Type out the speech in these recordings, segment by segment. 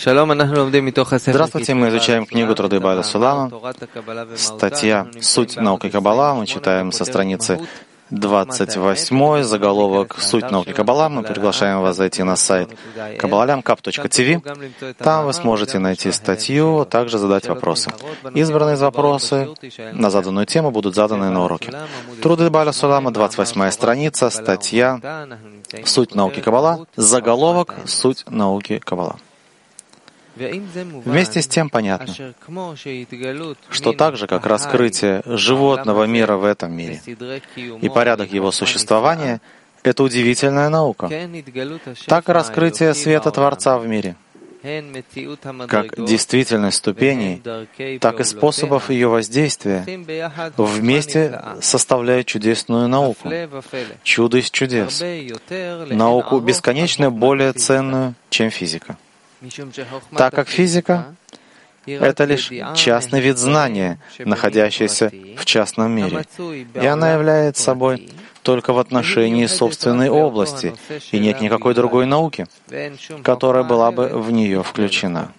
Здравствуйте, мы изучаем книгу Труды Бааля Сулама, статья «Суть науки Каббала». Мы читаем со страницы 28, заголовок «Суть науки Каббала». Мы приглашаем вас зайти на сайт kabbalam.kap.tv. Там вы сможете найти статью, также задать вопросы. Избранные вопросы на заданную тему будут заданы на уроке. Труды Бааля Сулама, 28 страница, статья «Суть науки Каббала», заголовок «Суть науки Каббала». Вместе с тем понятно, что так же, как раскрытие животного мира в этом мире и порядок его существования — это удивительная наука, так и раскрытие света Творца в мире, как действительность ступеней, так и способов ее воздействия, вместе составляют чудесную науку, чудо из чудес, науку бесконечно более ценную, чем физика. Так как физика — это лишь частный вид знания, находящийся в частном мире, и она является собой только в отношении собственной области, и нет никакой другой науки, которая была бы в нее включена.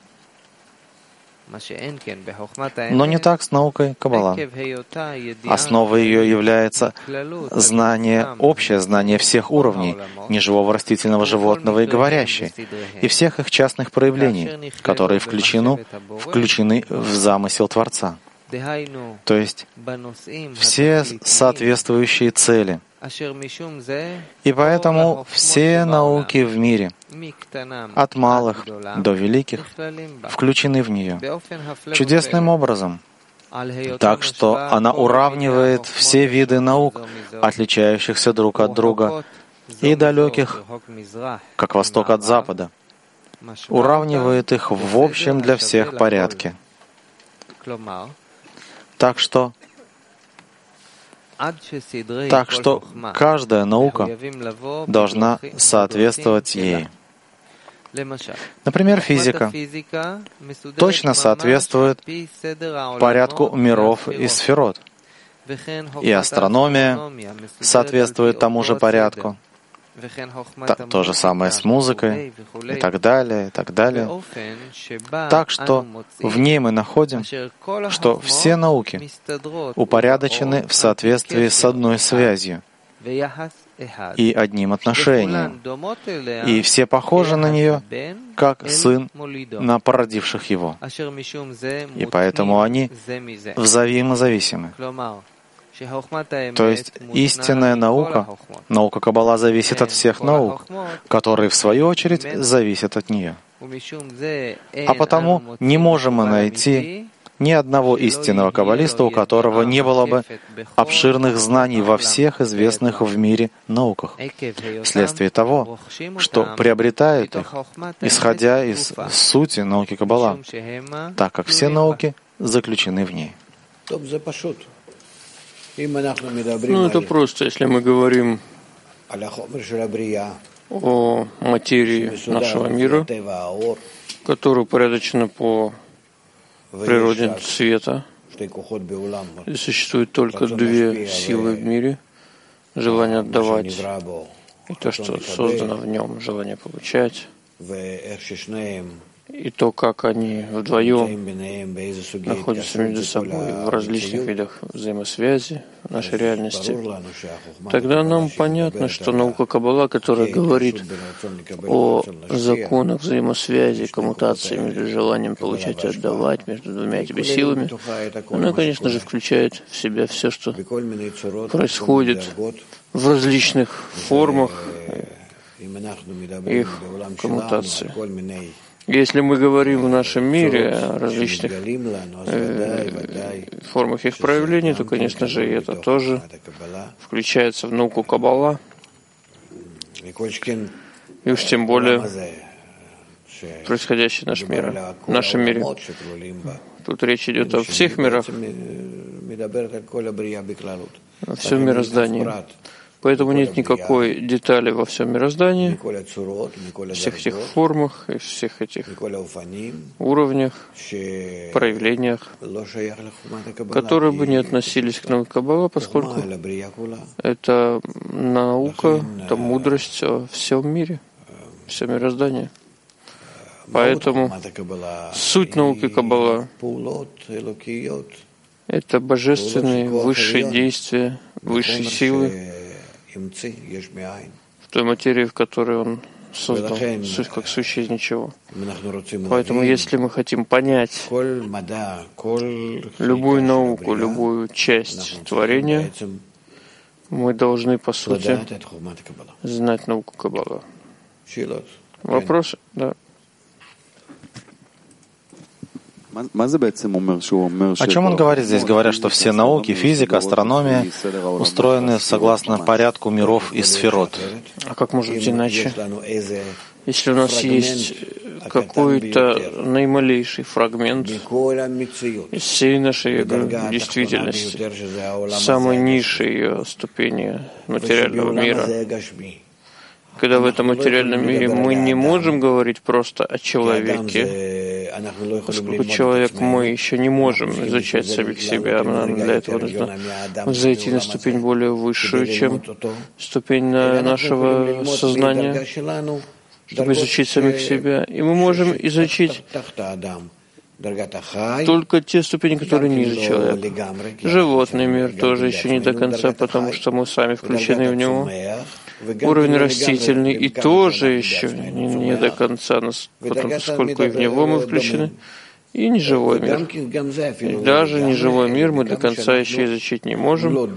Но не так с наукой Каббала. Основой ее является знание, общее знание всех уровней неживого, растительного, животного и говорящего, и всех их частных проявлений, которые включены в замысел Творца. То есть все соответствующие цели. И поэтому все науки в мире, от малых до великих, включены в нее чудесным образом, так что она уравнивает все виды наук, отличающихся друг от друга, и далеких, как восток от запада, уравнивает их в общем для всех порядке. Так что каждая наука должна соответствовать ей. Например, физика точно соответствует порядку миров и сферот, и астрономия соответствует тому же порядку. То же самое с музыкой и так далее, и так далее. Так что в ней мы находим, что все науки упорядочены в соответствии с одной связью и одним отношением, и все похожи на нее, как сын на породивших его, и поэтому они взаимозависимы. То есть истинная наука, наука Каббала, зависит от всех наук, которые, в свою очередь, зависят от нее. А потому не можем мы найти ни одного истинного каббалиста, у которого не было бы обширных знаний во всех известных в мире науках, вследствие того, что приобретают их, исходя из сути науки Каббала, так как все науки заключены в ней. Это просто, если мы говорим о материи нашего мира, которая упорядочена по природе света, и существует только две силы в мире — желание отдавать и то, что создано в нем, желание получать, и то, как они вдвоем находятся между собой в различных видах взаимосвязи в нашей реальности, тогда нам понятно, что наука Каббала, которая говорит о законах взаимосвязи, коммутации между желанием получать и отдавать, между двумя этими силами, она, конечно же, включает в себя все, что происходит в различных формах их коммутации. Если мы говорим в нашем мире о различных формах их проявления, то, конечно же, это тоже включается в науку Каббала. И уж тем более происходящее в нашем мире. Тут речь идет о всех мирах, о всем мироздании. Поэтому нет никакой детали во всем мироздании, всех этих формах и всех этих уровнях, проявлениях, которые бы не относились к науке Каббала, поскольку это наука, это мудрость о всем мире, все мироздание. Поэтому суть науки Каббала — это божественные высшие действия, высшие силы в той материи, в которой он создал, суть как сущее из ничего. Поэтому, если мы хотим понять любую науку, любую часть творения, мы должны, по сути, знать науку Каббала. Вопросы? Да. О чем он говорит здесь, говоря, что все науки, физика, астрономия устроены согласно порядку миров и сферот? А как может быть иначе? Если у нас есть какой-то наималейший фрагмент из всей нашей действительности, самой низшей ее ступени материального мира, когда в этом материальном мире мы не можем говорить просто о человеке, поскольку человек мы еще не можем изучать самих себя, нам для этого нужно зайти на ступень более высшую, чем ступень нашего сознания, чтобы изучить самих себя. И мы можем изучить только те ступени, которые ниже человека. Животный мир тоже еще не до конца, потому что мы сами включены в него. Уровень растительный и тоже еще не до конца, поскольку и в него мы включены, и неживой мир. И даже неживой мир мы до конца еще изучить не можем.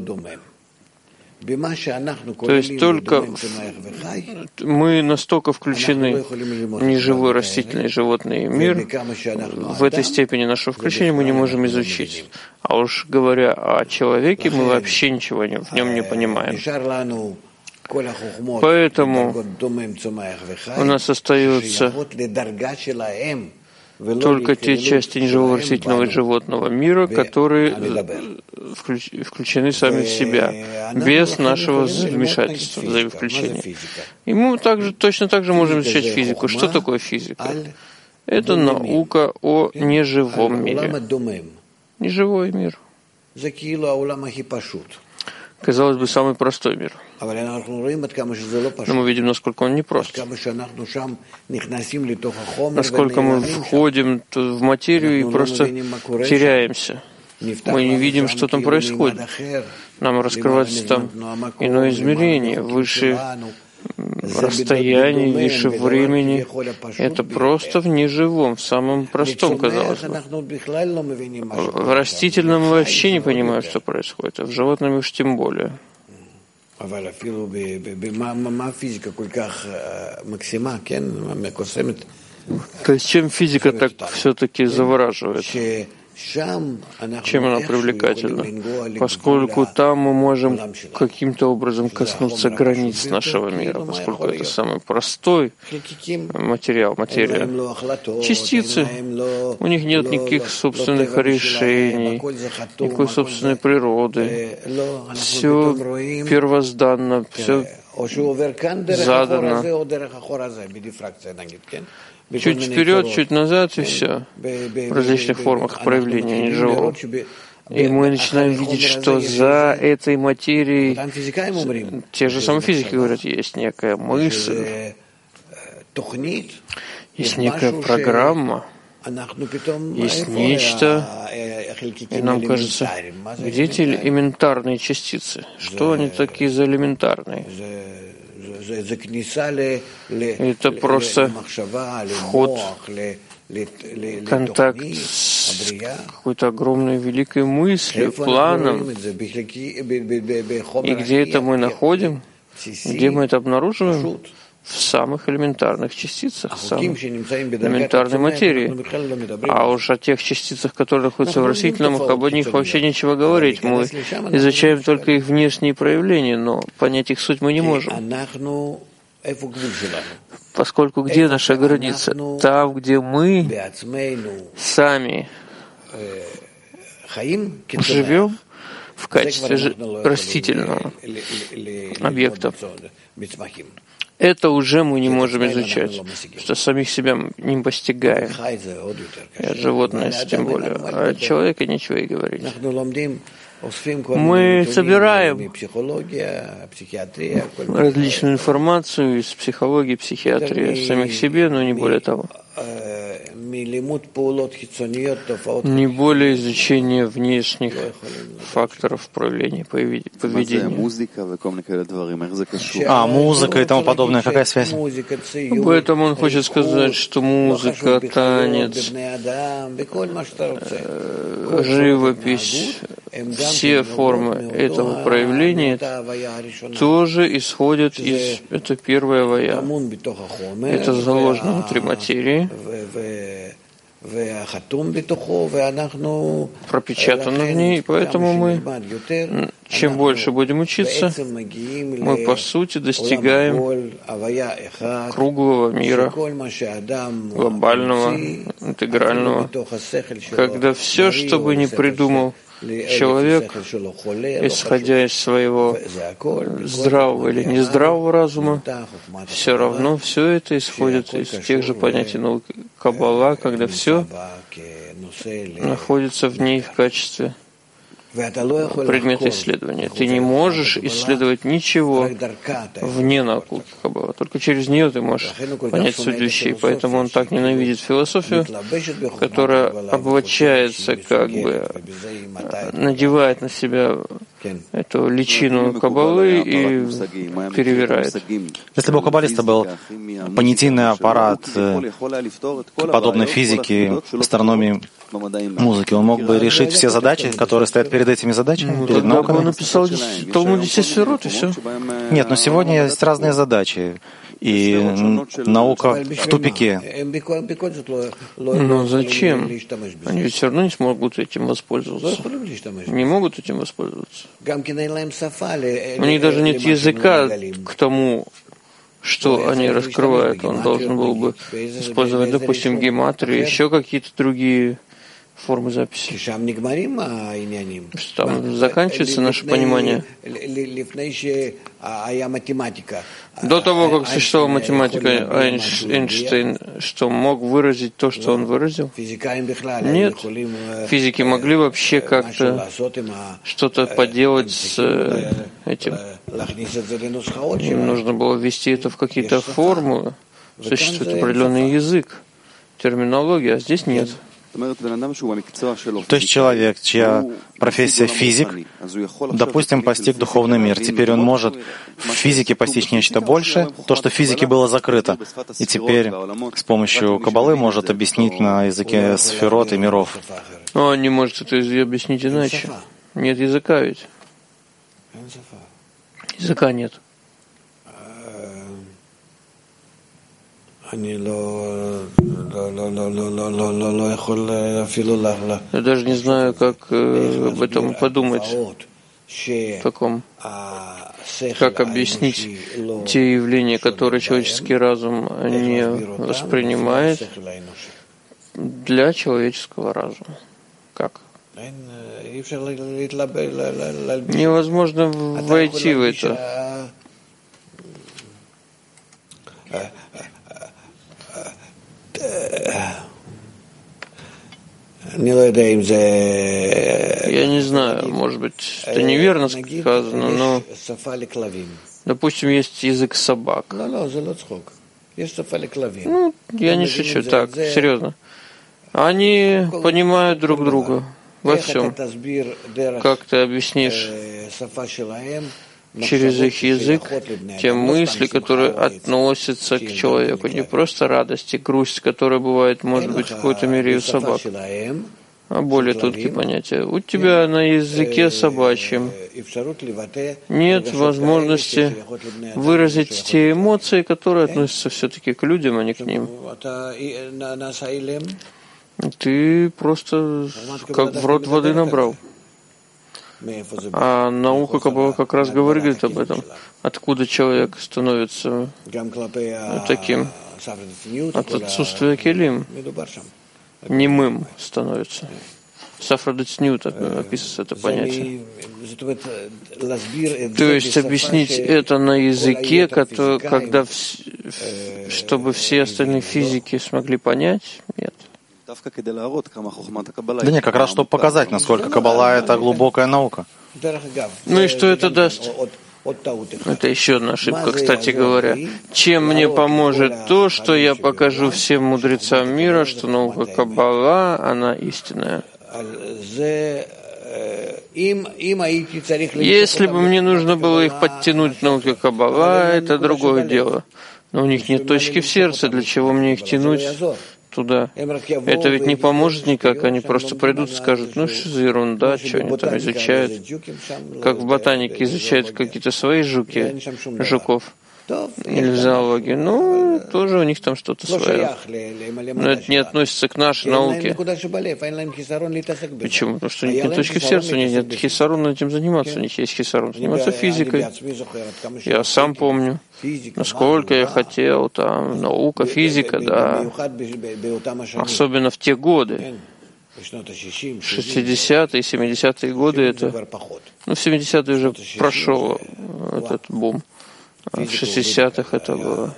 То есть только мы настолько включены в неживой растительный животный мир, в этой степени нашего включения мы не можем изучить. А уж говоря о человеке, мы вообще ничего в нем не понимаем. Поэтому у нас остаются только те части неживого растительного и животного мира, которые включены сами в себя, без нашего вмешательства, взаимовключения. И мы точно так же можем изучать физику. Что такое физика? Это наука о неживом мире. Неживой мир. Казалось бы, самый простой мир. Но мы видим, насколько он непрост. Насколько мы входим в материю и просто теряемся. Мы не видим, что там происходит. Нам раскрывается там иное измерение, выше расстояния, выше времени. Это просто в неживом, в самом простом, казалось бы. В растительном мы вообще не понимаем, что происходит, а в животном уж тем более. То есть чем физика так все-таки завораживает? Чем она привлекательна? Поскольку там мы можем каким-то образом коснуться границ нашего мира, поскольку это самый простой материя. Частицы, у них нет никаких собственных решений, никакой собственной природы. Все первозданно, все задано. Чуть вперед, чуть назад, и все. В различных формах проявления неживого. И мы начинаем видеть, что за этой материей, те же самые физики говорят, есть некая мысль, есть некая программа, есть нечто, и нам кажется, где эти элементарные частицы? Что они такие за элементарные? Это просто вход, контакт с какой-то огромной великой мыслью, планом. И где это мы находим? Где мы это обнаруживаем? В самых элементарных частицах, в самой элементарной материи. А уж о тех частицах, которые находятся в растительном, об них вообще нечего говорить. Мы изучаем только их внешние проявления, но понять их суть мы не можем. Поскольку где наша граница? Там, где мы сами живем в качестве растительного объекта. Это уже мы не можем изучать, что самих себя не постигаем. И от животных тем более. А от человека нечего и говорить. Мы собираем различную информацию из психологии, психиатрии, самих себе, но не более того. Не более изучения внешних факторов проявления поведения. Музыка и тому подобное, какая связь? Поэтому он хочет сказать, что музыка, танец, живопись, все формы этого проявления тоже исходят из... Это первая вая. Это заложено внутри материи, пропечатано в ней, и поэтому мы, чем больше будем учиться, мы по сути достигаем круглого мира, глобального, интегрального, когда все, что бы ни придумал человек, исходя из своего здравого или нездравого разума, все равно все это исходит из тех же понятий науки Каббала, когда все находится в ней в качестве предмета исследования. Ты не можешь исследовать ничего вне науки Каббала. Только через нее ты можешь понять суть вещей. Поэтому он так ненавидит философию, которая облачается, как бы надевает на себя эту личину Каббалы и перевирает. Если бы у каббалиста был понятийный аппарат, подобной физике, астрономии, музыки, он мог бы решить все задачи, которые стоят перед этими задачами, перед науками? Он написал Талмуд 10 сферот, и все. Нет, но сегодня есть разные задачи, и наука в тупике. Но зачем? Они ведь все равно не смогут этим воспользоваться. Не могут этим воспользоваться. У них даже нет языка к тому, что они раскрывают. Он должен был бы использовать, допустим, гематрию, еще какие-то другие формы записи. Там заканчивается наше понимание. До того, как существовала математика, Эйнштейн, что мог выразить то, что он выразил? Нет. Физики могли вообще как-то что-то поделать с этим. Им нужно было ввести это в какие-то формулы. Существует определенный язык, терминология, а здесь нет. То есть человек, чья профессия физик, допустим, постиг духовный мир. Теперь он может в физике постичь нечто большее, то, что в физике было закрыто. И теперь с помощью Каббалы может объяснить на языке сферот и миров. Он не может это объяснить иначе. Нет языка ведь. Языка нет. Я даже не знаю, как об этом подумать, таком, как объяснить те явления, которые человеческий разум не воспринимает для человеческого разума. Как? Невозможно войти в это. Я не знаю, может быть, это неверно сказано, но, допустим, есть язык собак. Ну, я не шучу, так, серьезно. Они понимают друг друга во всем. Как ты объяснишь через их язык те мысли, которые относятся к человеку, не просто радость и грусть, которая бывает, может быть, в какой-то мере и у собак, а более тонкие понятия. У тебя на языке собачьем нет возможности выразить те эмоции, которые относятся все-таки к людям, а не к ним. Ты просто как в рот воды набрал. А наука Каббала как раз говорит об этом. Откуда человек становится таким? От отсутствия келим. Немым становится. Сафра децнют описывается это понятие. То есть объяснить это на языке, когда, чтобы все остальные физики смогли понять? Нет. Да нет, как раз чтобы показать, насколько Каббала — это глубокая наука. Ну и что это даст? Это еще одна ошибка, кстати говоря. Чем мне поможет то, что я покажу всем мудрецам мира, что наука Каббала, она истинная? Если бы мне нужно было их подтянуть к науке Каббала, это другое дело. Но у них нет точки в сердце, для чего мне их тянуть туда? Это ведь не поможет никак, они просто придут и скажут, ну что за ерунда, что они там изучают, как в ботанике изучают какие-то свои жуков, или в зоологии, ну, тоже у них там что-то свое. Но это не относится к нашей науке. Почему? Потому что у них нет точки в сердце, у них нет хисарона этим заниматься, у них есть хисарон заниматься физикой. Я сам помню, насколько я хотел, там, наука, физика, да, особенно в те годы. 60-е, 70-е годы, это, ну, в 70-е уже прошел этот бум. А в 60-х это было.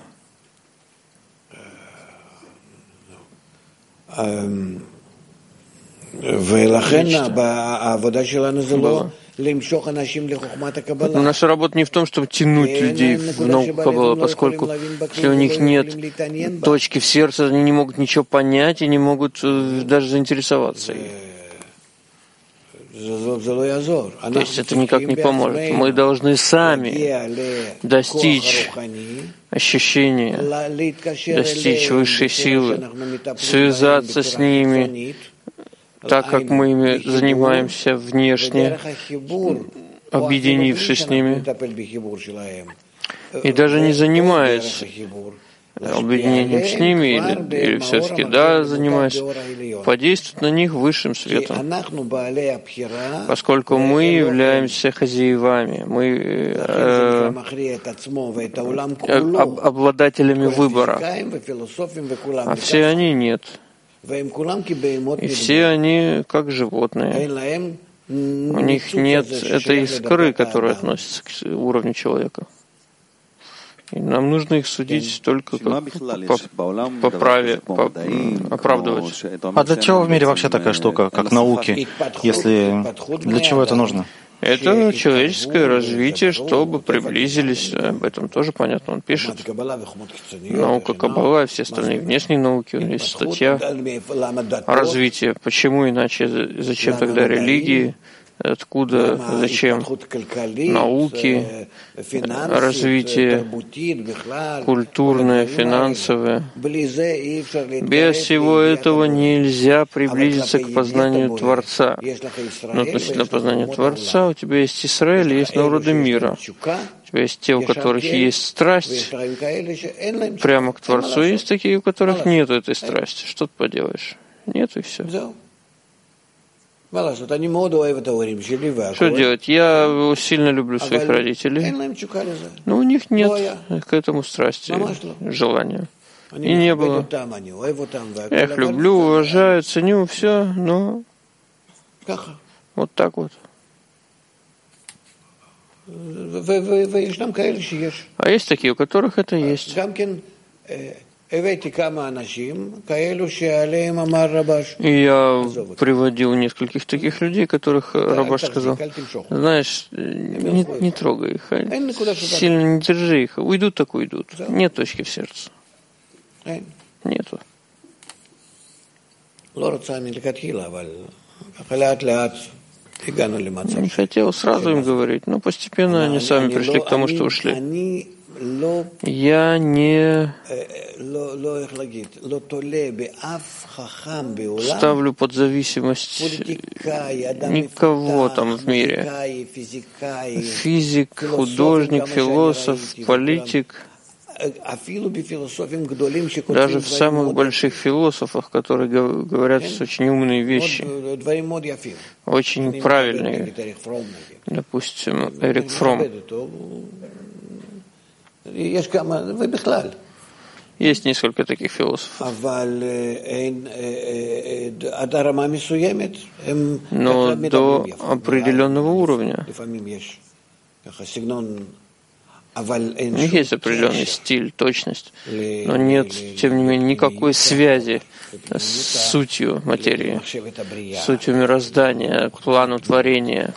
Наша работа не в том, чтобы тянуть людей в науку Каббала, поскольку если у них нет точки в сердце, они не могут ничего понять и не могут даже заинтересоваться. То есть это никак не поможет. Мы должны сами достичь ощущения, достичь высшей силы, связаться с ними, так как мы ими занимаемся внешне, объединившись с ними, и даже не занимаясь объединением с ними, или все-таки, да, занимаясь, подействовать на них высшим светом. Поскольку мы являемся хозяевами, мы обладателями выбора, а все они нет. И все они как животные. У них нет этой искры, которая относится к уровню человека. И нам нужно их судить только по праве, оправдывать. А для чего в мире вообще такая штука, как науки, если для чего это нужно? Это человеческое развитие, чтобы приблизились, об этом тоже понятно, он пишет. Наука Каббала и все остальные внешние науки, у него есть статья о развитии. Почему иначе, зачем тогда религии, откуда, зачем науки, развитие культурное, финансовое. Без всего этого нельзя приблизиться к познанию Творца. Но относительно познания Творца у тебя есть Израиль, есть народы мира. У тебя есть те, у которых есть страсть прямо к Творцу, есть такие, у которых нет этой страсти. Что ты поделаешь? Нет, и все. Что делать? Я сильно люблю своих родителей, но у них нет к этому страсти, желания. И не было. Я их люблю, уважаю, ценю, все, но вот так вот. А есть такие, у которых это есть. И я приводил нескольких таких людей, которых Рабаш сказал, знаешь, не трогай их, сильно не держи их, уйдут так уйдут. Нет точки в сердце. Нету. Не хотел сразу им говорить, но постепенно они сами пришли к тому, что ушли. Я не ставлю под зависимость никого там в мире. Физик, художник, философ, политик. Даже в самых больших философах, которые говорят очень умные вещи, очень правильные. Допустим, Эрик Фром. Есть несколько таких философов. Но до определенного уровня. У них есть определенный стиль, точность, но нет, тем не менее, никакой связи с сутью материи, с сутью мироздания, плану творения.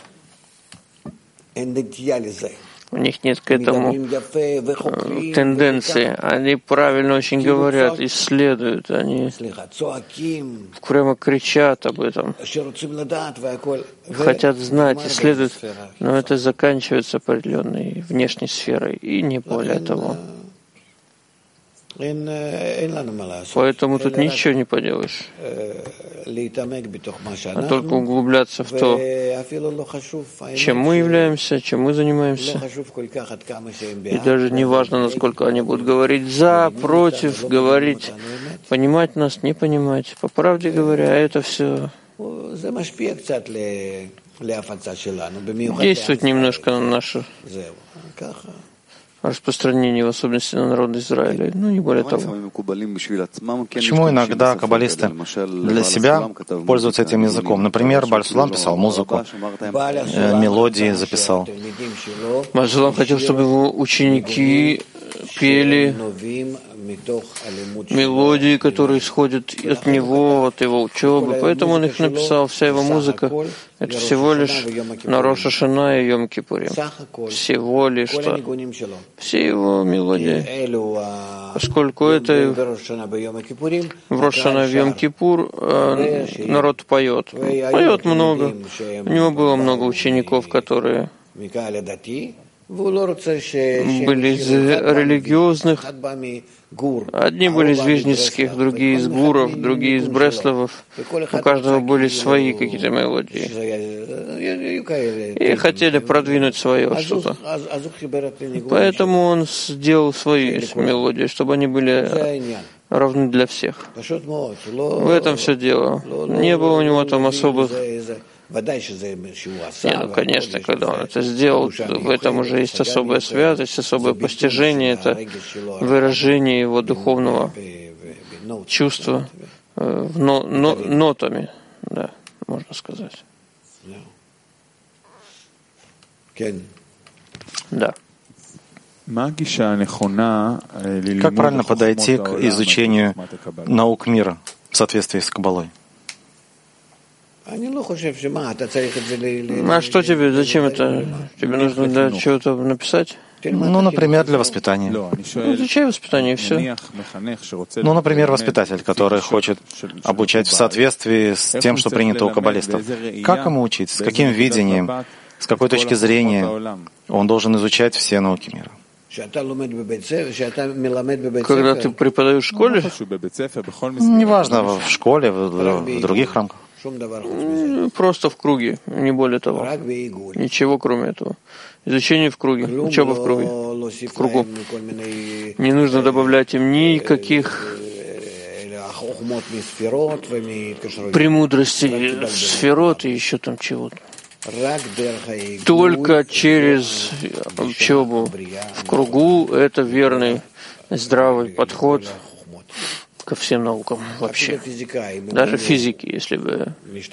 У них нет к этому тенденции. Они правильно очень говорят, исследуют, они прямо кричат об этом, хотят знать, исследуют, но это заканчивается определенной внешней сферой, и не более того. Поэтому тут ничего не поделаешь, а только углубляться в то, чем мы являемся, чем мы занимаемся. И даже не важно, насколько они будут говорить за, против, говорить, понимать нас, не понимать. По правде говоря, это все действует немножко на наше распространение, в особенности на народ Израиля, ну не более того. Почему иногда каббалисты для себя пользуются этим языком? Например, Бааль Сулам писал музыку, мелодии записал. Бааль Сулам хотел, чтобы его ученики пели мелодии, которые исходят от него, от его учебы. Поэтому он их написал. Вся его музыка — это всего лишь на Рош ха-Шана и Йом Кипурим. Всего лишь что. Все его мелодии. Поскольку это в Рош ха-Шана и Йом Кипур народ поет. Поет много. У него было много учеников, которые были из религиозных. Одни были из вижницких, другие из гуров, другие из бресловов. У каждого были свои какие-то мелодии. И хотели продвинуть свое что-то. Поэтому он сделал свои мелодии, чтобы они были равны для всех. В этом все дело. Не было у него там особых... ну, конечно, когда он это сделал, в этом уже есть особая святость, особое постижение, это выражение его духовного чувства нотами, да, можно сказать. Да. Как правильно подойти к изучению наук мира в соответствии с Каббалой? А что тебе? Зачем это? Тебе нужно для чего-то написать? Ну, например, для воспитания. Ну, изучай воспитание, и все. Ну, например, воспитатель, который хочет обучать в соответствии с тем, что принято у каббалистов. Как ему учить? С каким видением? С какой точки зрения он должен изучать все науки мира? Когда ты преподаешь в школе? Неважно, в школе, в других рамках. Просто в круге, не более того. Ничего кроме этого. Изучение в круге, учеба в круге, в кругу. Не нужно добавлять им никаких премудростей, сферот и еще там чего-то. Только через учебу в кругу это верный, здравый подход ко всем наукам вообще. Даже физики, если бы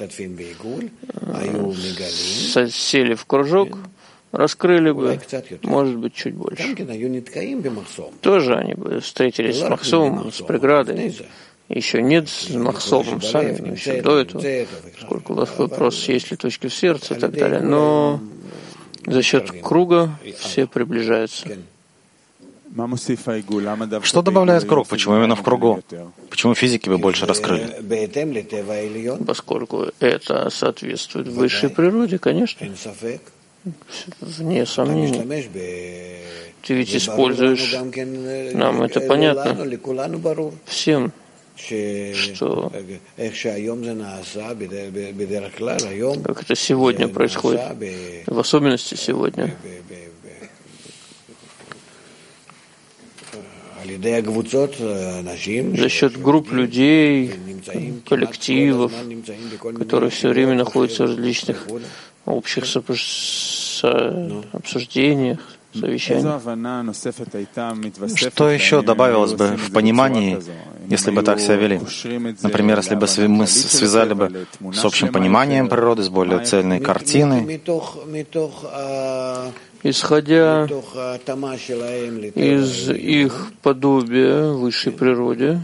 сели в кружок, раскрыли бы, может быть, чуть больше. Тоже они бы встретились с Махсумом, с преградой. Еще нет с Махсумом сами, еще до этого, поскольку у вас вопрос, есть ли точки в сердце и так далее. Но за счет круга все приближаются. Что добавляет круг? Почему именно в кругу? Почему физики вы больше раскрыли? Поскольку это соответствует высшей природе, конечно. Вне сомнений. Ты ведь используешь, нам это понятно, всем, что как это сегодня происходит, в особенности сегодня, за счет групп людей, коллективов, которые все время находятся в различных общих обсуждениях, совещаниях. Что еще добавилось бы в понимании, если бы так себя вели? Например, если бы мы связали бы с общим пониманием природы, с более цельной картиной, исходя из их подобия высшей природе,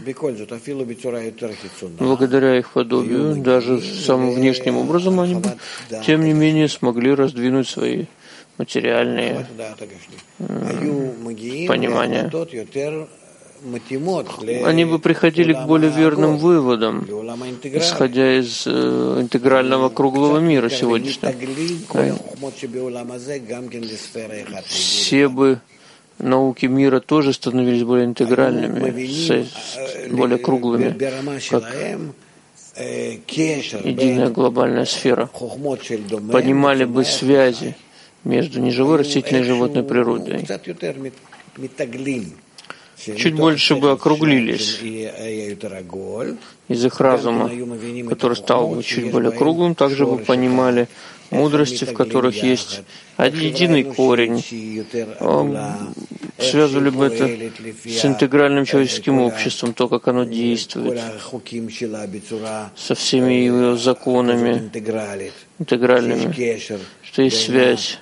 благодаря их подобию, даже самым внешним образом, они бы, тем не менее, смогли раздвинуть свои материальные понимания. Они бы приходили к более верным выводам, исходя из интегрального круглого мира сегодняшнего. Все бы науки мира тоже становились более интегральными, более круглыми, как единая глобальная сфера. Понимали бы связи между неживой, растительной и животной природой. Чуть больше бы округлились из их разума, который стал бы чуть более круглым, также бы понимали мудрости, в которых есть один единый корень, связывали бы это с интегральным человеческим обществом, то, как оно действует, со всеми его законами интегральными, что есть связь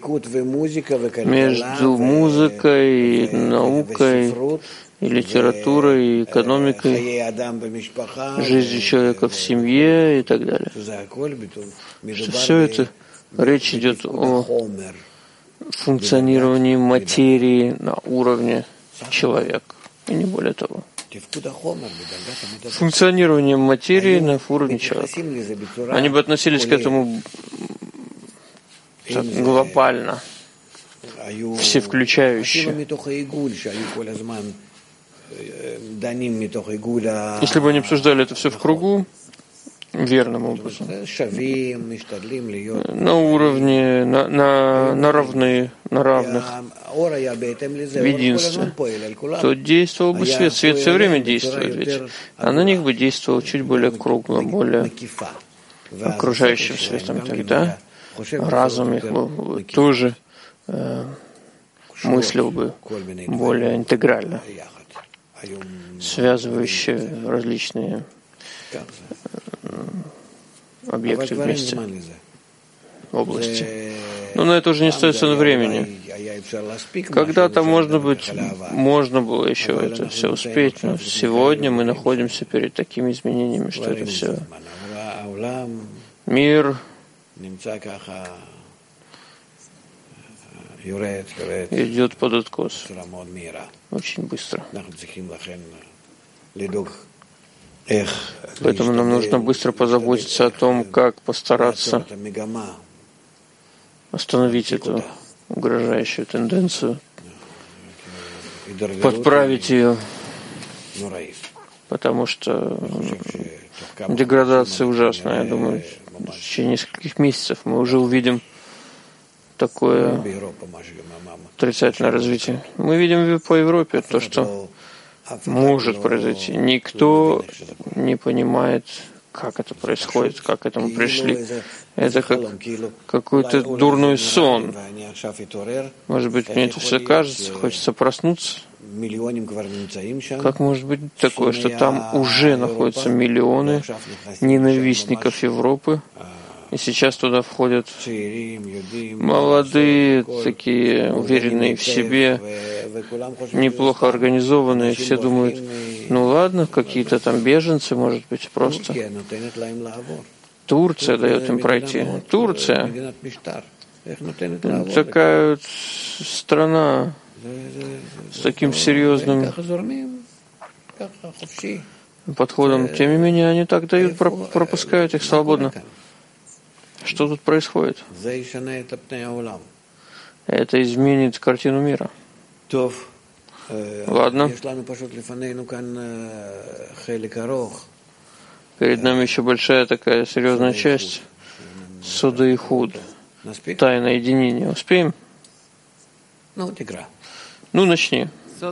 между музыкой и наукой, и литературой, и экономикой, жизнью человека в семье и так далее. Что все это, речь идет о функционировании материи на уровне человека, и не более того. Функционирование материи на уровне человека. Они бы относились к этому глобально, всевключающе. Если бы они обсуждали это все в кругу, верным образом, на уровне, на равных, в единстве, то действовал бы свет. Свет все время действует, ведь, а на них бы действовал чуть более кругло, более окружающим светом. Тогда разум их тоже мыслил бы более интегрально, связывающие различные объекты вместе, области. Но на это уже не остается времени. Когда-то, можно было еще это все успеть, но сегодня мы находимся перед такими изменениями, что это все мир идет под откос очень быстро. Поэтому нам нужно быстро позаботиться о том, как постараться остановить эту угрожающую тенденцию, подправить ее, потому что деградация ужасная. Я думаю, в течение нескольких месяцев мы уже увидим такое отрицательное развитие. Мы видим по Европе то, что может произойти. Никто не понимает, как это происходит, как к этому пришли. Это как какой-то дурной сон. Может быть, мне это все кажется, хочется проснуться. Как может быть такое, что там уже находятся миллионы ненавистников Европы, и сейчас туда входят молодые, такие уверенные в себе, неплохо организованные. Все думают, ну ладно, какие-то там беженцы, может быть, просто. Турция дает им пройти. Турция. Такая страна с таким серьезным подходом. Тем не менее, они так дают, пропускают их свободно. Что тут происходит? Это изменит картину мира. Ладно. Перед нами еще большая такая серьезная часть. Суда и худ. Тайна единения. Успеем? Ну, начни.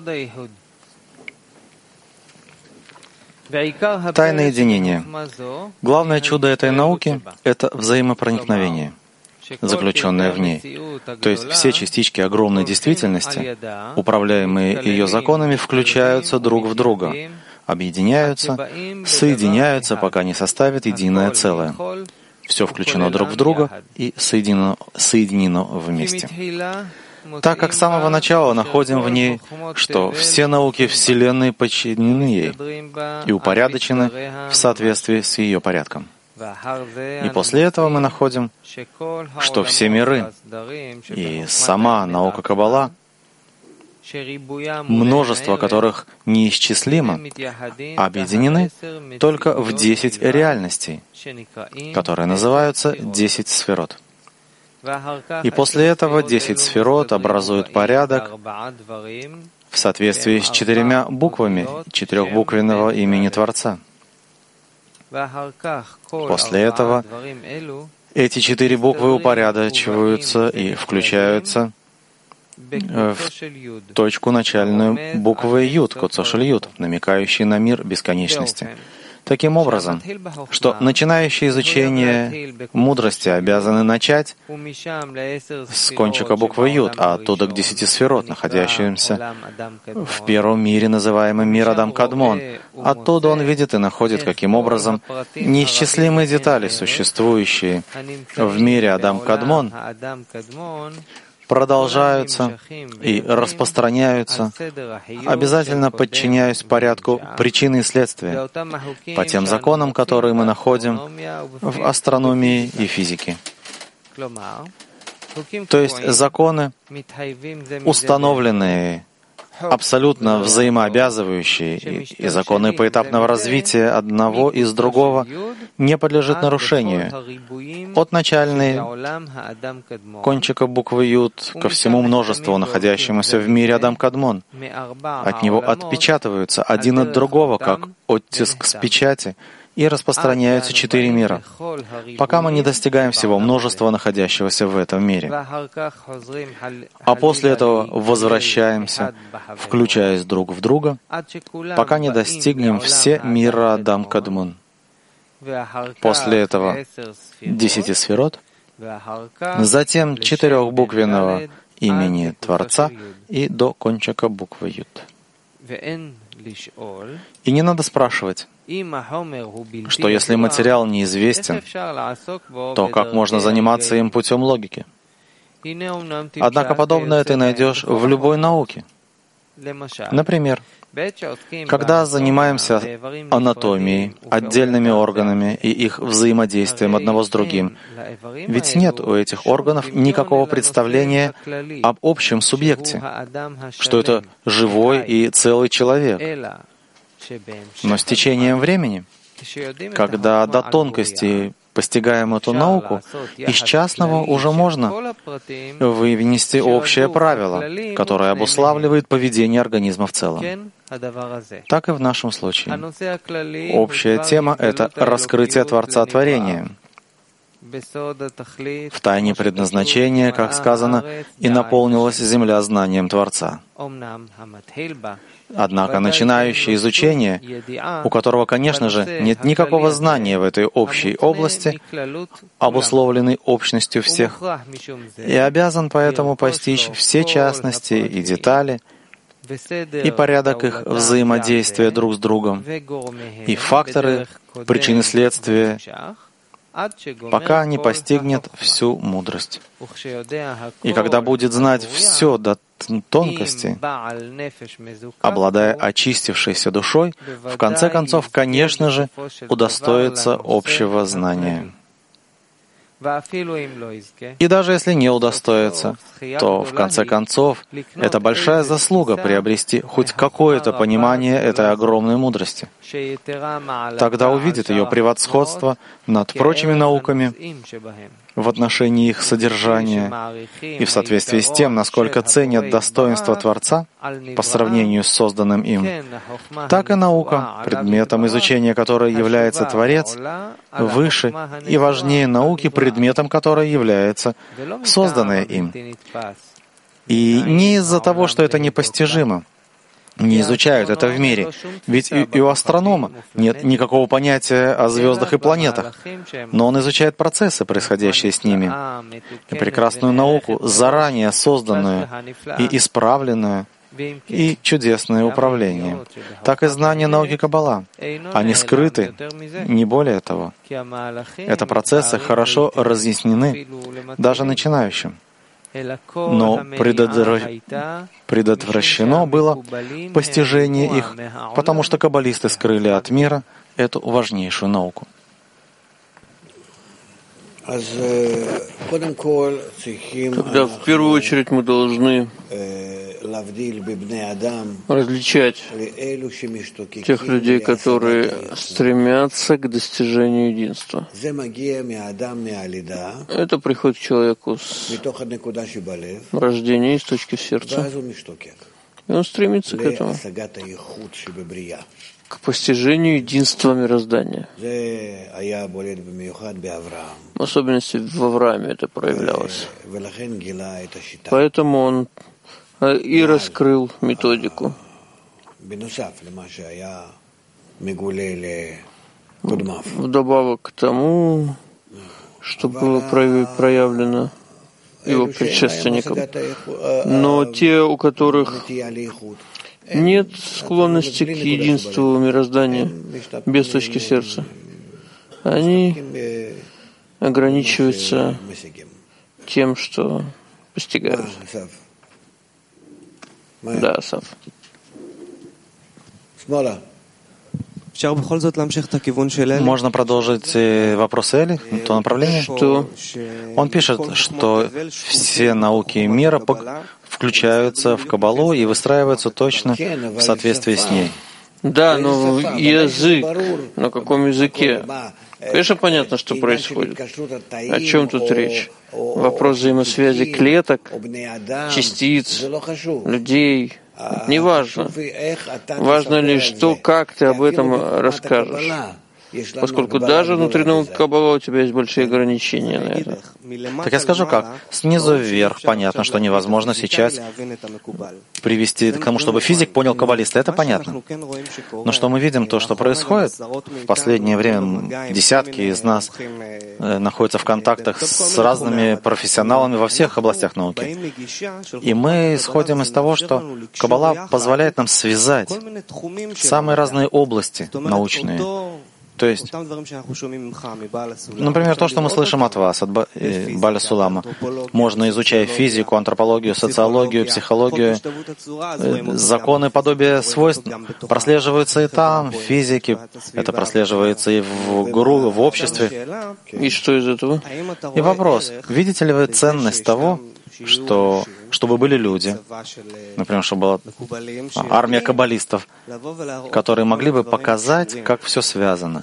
Тайна единения. Главное чудо этой науки — это взаимопроникновение, заключенное в ней. То есть все частички огромной действительности, управляемые ее законами, включаются друг в друга, объединяются, соединяются, пока не составят единое целое. все включено друг в друга и соединено вместе. Так как с самого начала находим в ней, что все науки Вселенной подчинены ей и упорядочены в соответствии с ее порядком. И после этого мы находим, что все миры и сама наука Каббала, множество которых неисчислимо, объединены только в 10 реальностей, которые называются 10 сферот. И после этого 10 сферот образуют порядок в соответствии с 4 буквами четырехбуквенного имени Творца. После этого эти 4 буквы упорядочиваются и включаются в точку начальную буквы Юд, Коцошель Юд, намекающей на мир бесконечности. Таким образом, что начинающие изучение мудрости обязаны начать с кончика буквы Юд, а оттуда к 10 сферот, находящимся в первом мире, называемом мир Адам Кадмон. Оттуда он видит и находит, каким образом неисчислимые детали, существующие в мире Адам Кадмон, продолжаются и распространяются, обязательно подчиняясь порядку причины и следствия, по тем законам, которые мы находим в астрономии и физике. То есть законы, установленные, абсолютно взаимообязывающие, и законы поэтапного развития одного из другого не подлежат нарушению. От начальной кончика буквы Юд ко всему множеству, находящемуся в мире Адам Кадмон. От него отпечатываются один от другого, как оттиск с печати, и распространяются 4 мира, пока мы не достигаем всего множества, находящегося в этом мире. А после этого возвращаемся, включаясь друг в друга, пока не достигнем все мира Адам Кадмон. После этого 10 сферот, затем 4-буквенного имени Творца и до кончика буквы Юд. И не надо спрашивать, что если материал неизвестен, то как можно заниматься им путем логики? Однако подобное ты найдешь в любой науке. Например, когда занимаемся анатомией, отдельными органами и их взаимодействием одного с другим, ведь нет у этих органов никакого представления об общем субъекте, что это живой и целый человек. Но с течением времени, когда до тонкости постигаем эту науку, из частного уже можно вынести общее правило, которое обуславливает поведение организма в целом. Так и в нашем случае. Общая тема — это раскрытие Творца творения. В тайне предназначения, как сказано, и наполнилась земля знанием Творца. Однако начинающий изучение, у которого, конечно же, нет никакого знания в этой общей области, обусловленной общностью всех, и обязан поэтому постичь все частности и детали, и порядок их взаимодействия друг с другом, и факторы причины следствия, пока не постигнет всю мудрость. И когда будет знать все до тонкости, обладая очистившейся душой, в конце концов, конечно же, удостоится общего знания. И даже если не удостоится, то, в конце концов, это большая заслуга приобрести хоть какое-то понимание этой огромной мудрости. Тогда увидит ее превосходство над прочими науками в отношении их содержания и в соответствии с тем, насколько ценят достоинство Творца по сравнению с созданным им, так и наука, предметом изучения которой является Творец, выше и важнее науки, предметом которой является созданное им. И не из-за того, что это непостижимо, не изучают это в мире. Ведь и у астронома нет никакого понятия о звездах и планетах, но он изучает процессы, происходящие с ними, и прекрасную науку, заранее созданную и исправленную, и чудесное управление, так и знание науки Каббала. Они скрыты, не более того. Это процессы хорошо разъяснены даже начинающим. Но предотвращено было постижение их, потому что каббалисты скрыли от мира эту важнейшую науку. Тогда в первую очередь мы должны различать тех людей, которые стремятся к достижению единства. Это приходит к человеку с рождения, с точки в сердце. И он стремится к этому, к постижению единства мироздания. В особенности в Аврааме это проявлялось. Поэтому он и раскрыл методику. Вдобавок к тому, что было проявлено его предшественникам. Но те, у которых нет склонности к единству мироздания без точки сердца, они ограничиваются тем, что постигают. Да, Асав. Можно продолжить вопрос Эли, то направление? Что? Он пишет, что все науки мира включаются в Каббалу и выстраиваются точно в соответствии с ней. Да, но язык, на каком языке? Конечно, понятно, что происходит. О чем тут речь? Вопрос взаимосвязи клеток, частиц, людей. Неважно. Важно лишь то, как ты об этом расскажешь. Поскольку даже внутри науки Каббала у тебя есть большие ограничения на это. Так я скажу как. Снизу вверх понятно, что невозможно сейчас привести к тому, чтобы физик понял каббалиста. Это понятно. Но что мы видим, то, что происходит, в последнее время десятки из нас находятся в контактах с разными профессионалами во всех областях науки. И мы исходим из того, что Каббала позволяет нам связать самые разные области научные. То есть, например, то, что мы слышим от вас, от Баля Сулама, можно, изучая физику, антропологию, социологию, психологию, законы подобия свойств прослеживаются и там, в физике, это прослеживается и в обществе. И что из этого? И вопрос, видите ли вы ценность того, чтобы были люди, например, чтобы была армия каббалистов, которые могли бы показать, как все связано.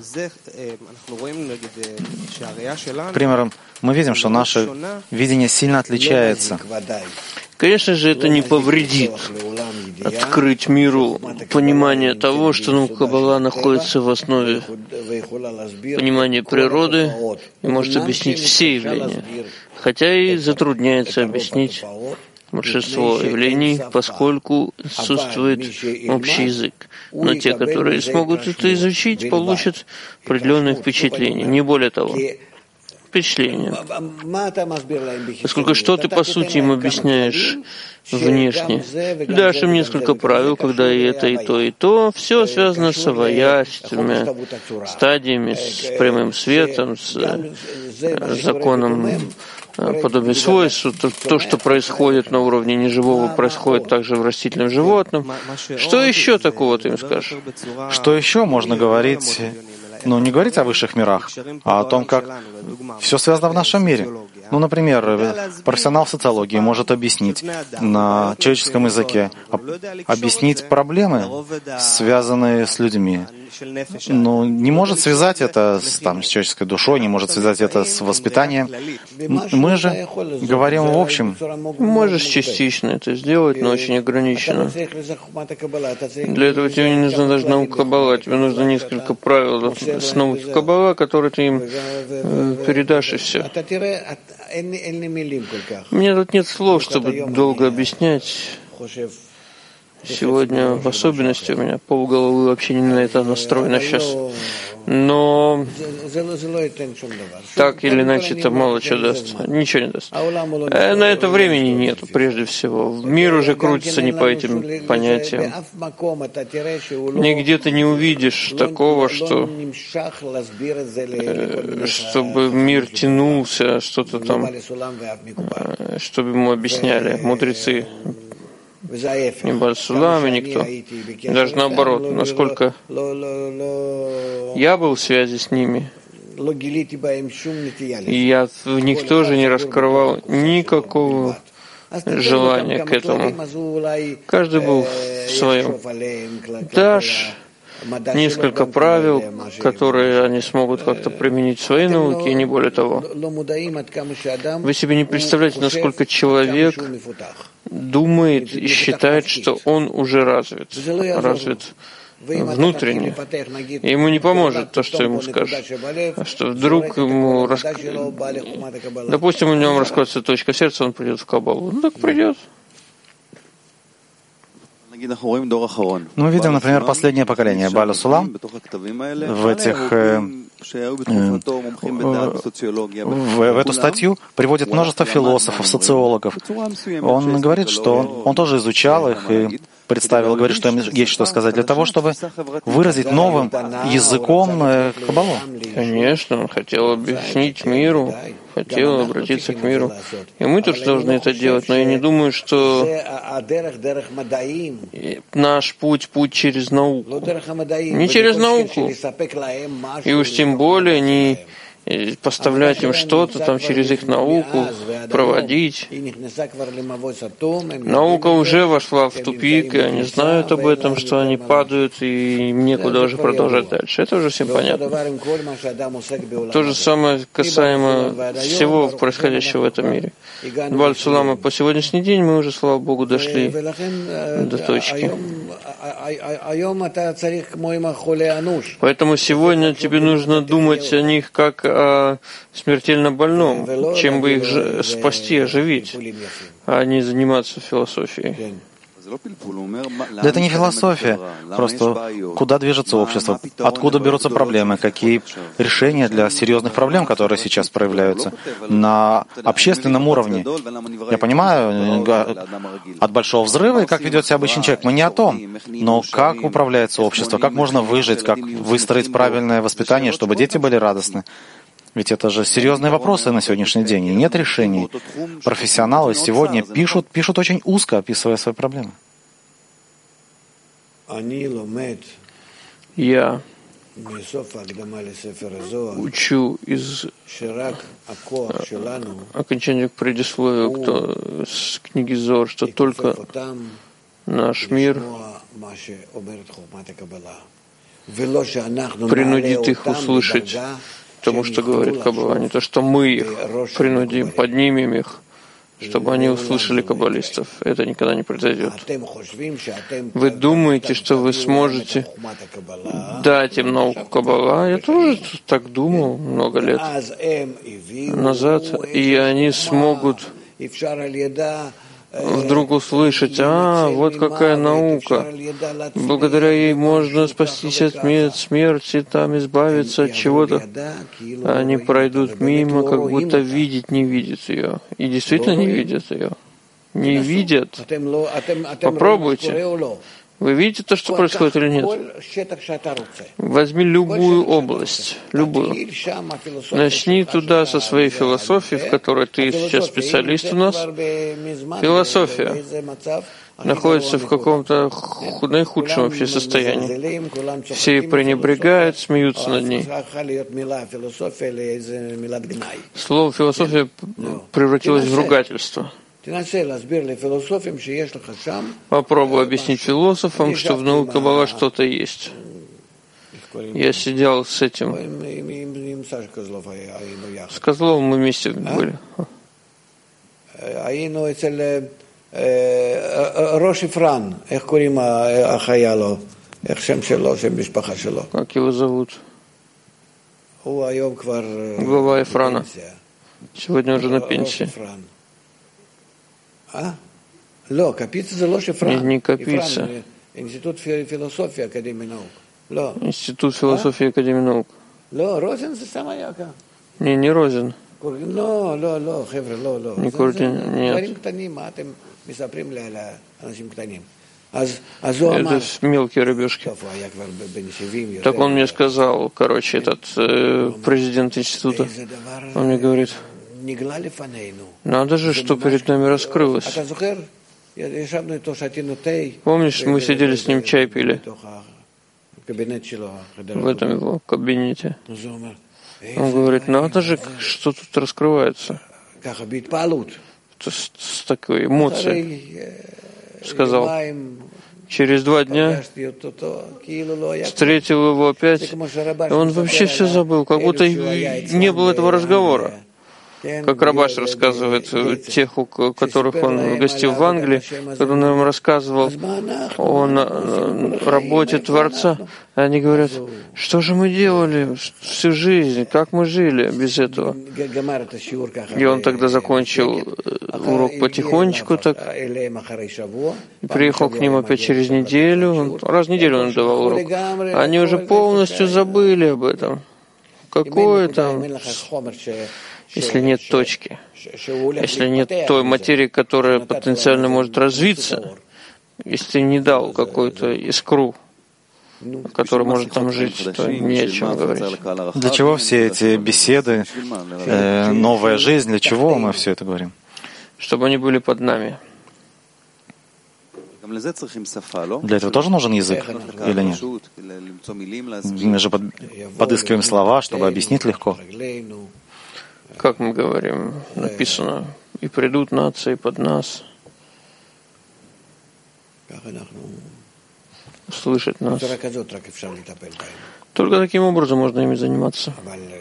К примеру, мы видим, что наше видение сильно отличается. Конечно же, это не повредит открыть миру понимание того, что наука Каббала находится в основе понимания природы и может объяснить все явления, хотя и затрудняется объяснить большинство явлений, поскольку отсутствует общий язык. Но те, которые смогут это изучить, получат определенные впечатления, не более того. Впечатление. Поскольку что ты, по сути, им объясняешь внешне. Ты дашь им несколько правил, когда и это, и то. Все связано с авая, с тремя стадиями, с прямым светом, с законом подобие свойств. То, что происходит на уровне неживого, происходит также в растительном животном. Что еще такого ты им скажешь? Что еще можно говорить? Не говорить о высших мирах, а о том, как все связано в нашем мире. Например, профессионал в социологии может объяснить на человеческом языке, объяснить проблемы, связанные с людьми. Но не может связать это с человеческой душой, не может связать это с воспитанием. Мы же говорим в общем. Можешь частично это сделать, но очень ограниченно. Для этого тебе не нужна даже наука Каббала, тебе нужно несколько правил с наукой Каббала, которые ты им передашь, и все. У меня тут нет слов, чтобы долго объяснять. Сегодня в особенности у меня полголовы вообще не на это настроено сейчас. Но Так или иначе, это мало чего даст. Ничего не даст. На это времени нет, прежде всего. Мир уже крутится не по этим понятиям. Нигде ты не увидишь такого, чтобы мир тянулся, что-то там, чтобы ему объясняли мудрецы. Ни Баль-Сулам, и никто. Даже наоборот, насколько я был в связи с ними, и я в них тоже не раскрывал никакого желания к этому. Каждый был в своем. Дашь несколько правил, которые они смогут как-то применить в своей науке, и не более того. Вы себе не представляете, насколько человек думает и считает, что он уже развит внутренне. И ему не поможет то, что ему скажешь. А что вдруг ему... Допустим, у него раскроется точка сердца, он придет в Каббалу. Ну так придет. Мы видим, например, последнее поколение Баля Сулам в эту статью приводит множество философов, социологов. Он говорит, что он тоже изучал их и представил, говорит, что им есть что сказать для того, чтобы выразить новым языком Каббалу. Конечно, он хотел объяснить миру, хотел обратиться к миру. И мы тоже должны это делать, но я не думаю, что наш путь через науку. Не через науку. И уж тем более не поставлять им что-то там через их науку, проводить. Наука уже вошла в тупик, и они знают об этом, что они падают, и им некуда уже продолжать дальше. Это уже всем понятно. То же самое касаемо всего происходящего в этом мире. Баль-Сулама, по сегодняшний день мы уже, слава Богу, дошли до точки. Поэтому сегодня тебе нужно думать о них как о смертельно больном, чем бы их спасти, оживить, а не заниматься философией. Да это не философия, просто куда движется общество, откуда берутся проблемы, какие решения для серьезных проблем, которые сейчас проявляются на общественном уровне. Я понимаю, от большого взрыва и как ведет себя обычный человек, мы не о том, но как управляется общество, как можно выжить, как выстроить правильное воспитание, чтобы дети были радостны. Ведь это же серьезные вопросы на сегодняшний день, и нет решений. Профессионалы сегодня пишут очень узко, описывая свои проблемы. Я учу из окончания к предисловию с книги Зор, что только наш мир принудит их услышать тому, что говорит Каббала, не то, что мы их принудим, поднимем их, чтобы они услышали каббалистов. Это никогда не произойдет. Вы думаете, что вы сможете дать им науку Каббала? Я тоже так думал много лет назад, и они смогут вдруг услышать, вот какая наука. Благодаря ей можно спастись от смерти, там избавиться от чего-то. Они пройдут мимо, как будто видеть не видят ее. И действительно не видят ее. Не видят. Попробуйте. Вы видите то, что происходит или нет? Возьми любую область, любую. Начни туда со своей философией, в которой ты сейчас специалист у нас. Философия находится в каком-то наихудшем вообще состоянии. Все ее пренебрегают, смеются над ней. Слово «философия» превратилось в ругательство. Попробуй объяснить философам, что в науке Каббала что-то есть. Я сидел с этим. С Козловым мы вместе были. Как его зовут? Глава Эфрана. Сегодня уже на пенсии. Нет, не Капица. Институт философии Академии наук. Не, не Розин. Не Куртин, нет. Это мелкие рыбешки. Так он мне сказал, короче, этот президент института, он мне говорит, надо же, что перед нами раскрылось. Помнишь, мы сидели с ним, чай пили в этом его кабинете. Он говорит, надо же, что тут раскрывается. С такой эмоцией. Сказал, через 2 дня встретил его опять, и он вообще все забыл, как будто не было этого разговора. Как Рабаш рассказывает, тех, у которых он гостил в Англии, когда он нам рассказывал о работе Творца, они говорят, что же мы делали всю жизнь, как мы жили без этого. И он тогда закончил урок потихонечку, так, и приехал к ним опять через неделю, раз в неделю он давал урок. Они уже полностью забыли об этом. Какое там... Если нет точки, если нет той материи, которая потенциально может развиться, если ты не дал какую-то искру, которая может там жить, то не о чем говорить. Для чего все эти беседы, новая жизнь, для чего мы все это говорим? Чтобы они были под нами. Для этого тоже нужен язык или нет? Мы же подыскиваем слова, чтобы объяснить легко. Как мы говорим, написано, и придут нации под нас, услышать нас. Только таким образом можно ими заниматься.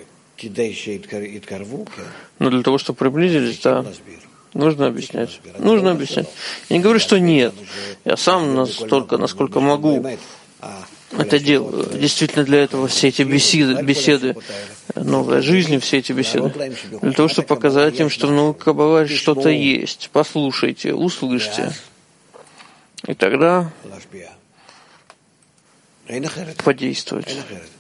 Но для того, чтобы приблизились, да, нужно объяснять. Нужно объяснять. Я не говорю, что нет. Я сам настолько, насколько могу, это делаю. Действительно, для этого все эти беседы, новая жизнь, все эти беседы. Для того, чтобы показать им, что в науке Каббалы что-то есть. Послушайте, услышьте. И тогда подействовать.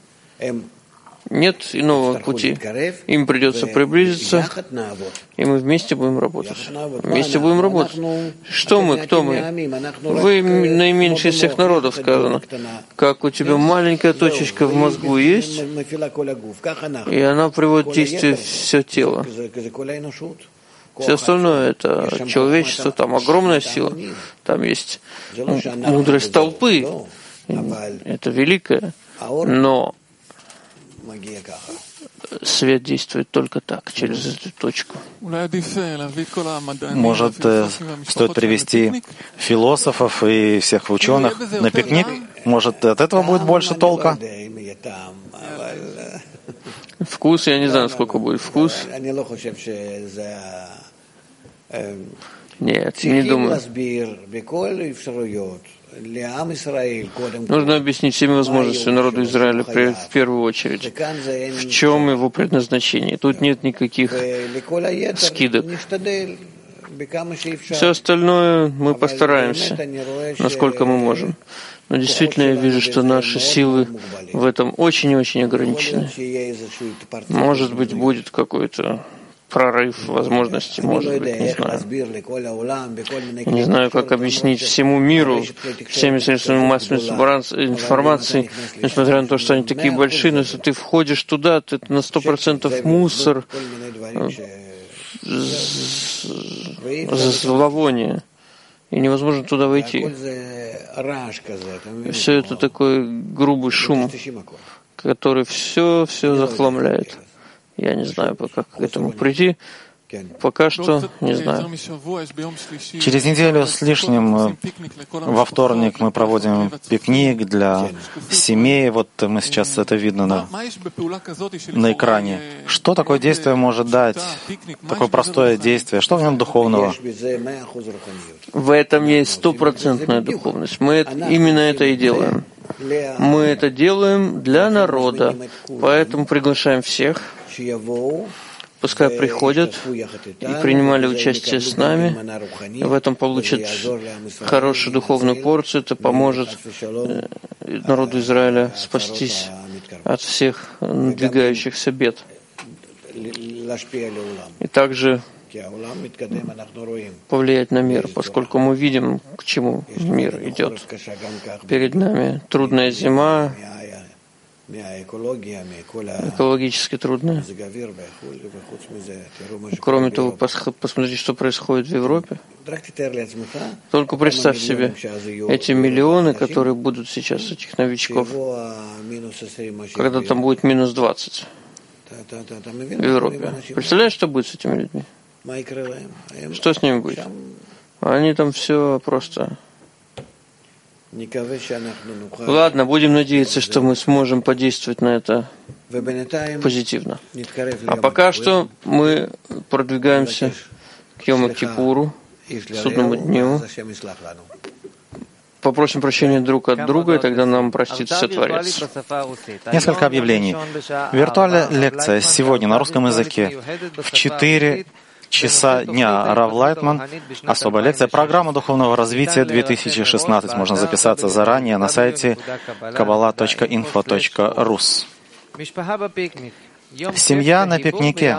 Нет иного пути. Им придется приблизиться, и мы вместе будем работать. Вместе будем работать. Что мы? Кто мы? Вы наименьший из всех народов, сказано. Как у тебя маленькая точечка в мозгу есть, и она приводит в действие все тело. Все остальное — это человечество, там огромная сила, там есть мудрость толпы, это великое, но свет действует только так, через эту точку. Может, стоит привести философов и всех ученых на пикник? Может, от этого будет больше толка? Вкус, я не знаю, сколько будет вкус. Нет, не думаю. Нужно объяснить всеми возможностями народу Израиля в первую очередь, в чем его предназначение. Тут нет никаких скидок. Все остальное мы постараемся, насколько мы можем. Но действительно я вижу, что наши силы в этом очень и очень ограничены. Может быть, будет какой-то прорыв возможностей, может быть, не знаю. Не знаю, как объяснить всему миру, всеми средствами массовой информации, несмотря на то, что они такие большие, но если ты входишь туда, то это на 100% мусор, зловоние, и невозможно туда войти. И все это такой грубый шум, который все захламляет. Я не знаю, как к этому прийти. Пока что не знаю. Через неделю с лишним во вторник мы проводим пикник для семей. Вот мы сейчас это видно на экране. Что такое действие может дать? Такое простое действие. Что в нем духовного? В этом есть 100% духовность. Мы именно это и делаем. Мы это делаем для народа. Поэтому приглашаем всех. Пускай приходят и принимали участие с нами, и в этом получат хорошую духовную порцию, это поможет народу Израиля спастись от всех надвигающихся бед. И также повлиять на мир, поскольку мы видим, к чему мир идет. Перед нами трудная зима, экологически трудная. Кроме того, посмотрите, что происходит в Европе. Только представь себе эти миллионы, которые будут сейчас, этих новичков, когда там будет минус 20 в Европе. Представляешь, что будет с этими людьми? Что с ними будет? Они там все просто... Ладно, будем надеяться, что мы сможем подействовать на это позитивно. А пока что мы продвигаемся к Йом-Кипуру, судному дню. Попросим прощения друг от друга, и тогда нам простится Творец. Несколько объявлений. Виртуальная лекция сегодня на русском языке в 4 часа дня. Рав Лайтман. Особая лекция. Программа духовного развития 2016. Можно записаться заранее на сайте kabbalah.info.rus. Семья на пикнике.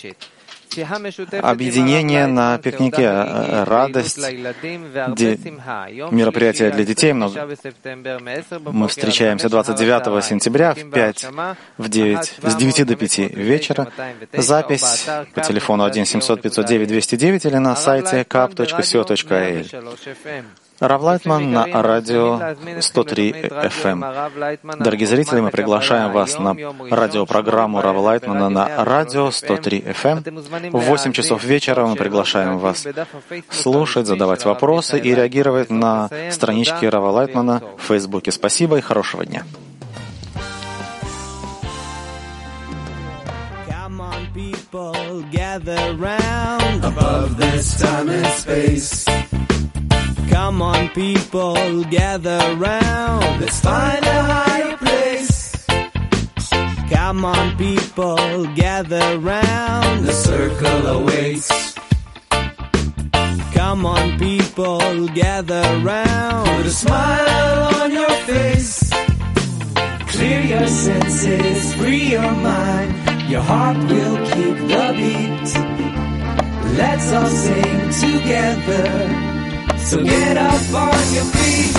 Объединение на пикнике, радость, мероприятие для детей. Мы встречаемся 29 сентября в 9 с 9 до 5 вечера. Запись по телефону 1-700-509-209 или на сайте kap.co.il. Рав Лайтман на радио 103 FM. Дорогие зрители, мы приглашаем вас на радиопрограмму Рава Лайтмана на радио 103 FM. В 8 часов вечера мы приглашаем вас слушать, задавать вопросы и реагировать на страничке Рава Лайтмана в Фейсбуке. Спасибо и хорошего дня. Come on, people, gather round. Let's find a higher place. Come on, people, gather round. The circle awaits. Come on, people, gather round. Put a smile on your face. Clear your senses, free your mind. Your heart will keep the beat. Let's all sing together. So get up on your feet.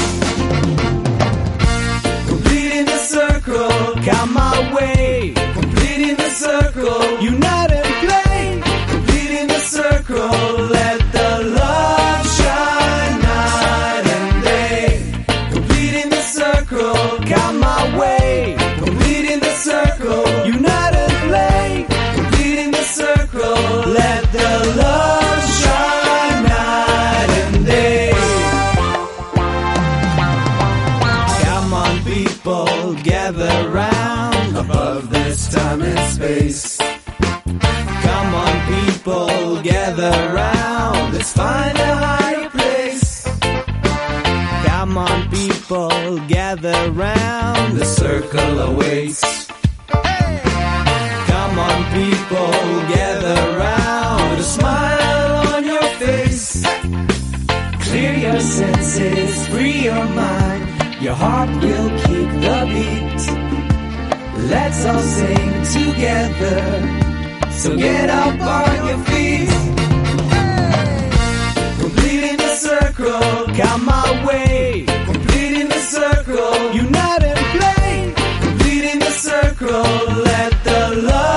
Completing the circle, come my way. Completing the circle, unite and play. Completing the circle, let the love shine night and day. Completing the circle, come my way. Completing the circle, unite and play. Completing the circle, let the love shine night and day. People gather round above this time and space. Come on, people, gather round. Let's find a higher place. Come on, people, gather round. The circle awaits. Come on, people, gather round. Put a smile on your face. Clear your senses, free your mind. Your heart will keep the beat. Let's all sing together. So get up on your feet. Completing the circle, come my way. Completing the circle, unite and play. Completing the circle, let the love